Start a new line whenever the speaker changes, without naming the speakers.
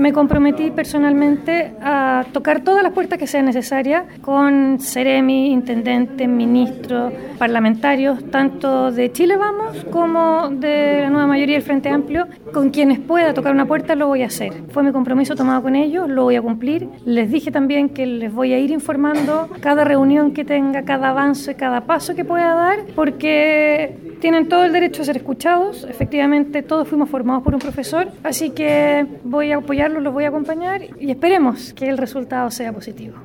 me comprometí personalmente a tocar todas las puertas que sean necesarias con Seremi, intendentes, ministros, parlamentarios, tanto de Chile Vamos como de la nueva mayoría del Frente Amplio. Con quienes pueda tocar una puerta lo voy a hacer. Fue mi compromiso tomado con ellos, lo voy a cumplir. Les dije también que les voy a ir informando cada reunión que tenga, cada avance, cada paso que pueda dar, porque tienen todo el derecho a ser escuchados. Efectivamente, todos fuimos formados por un profesor, así que voy a apoyarlos, los voy a acompañar y esperemos que el resultado sea positivo.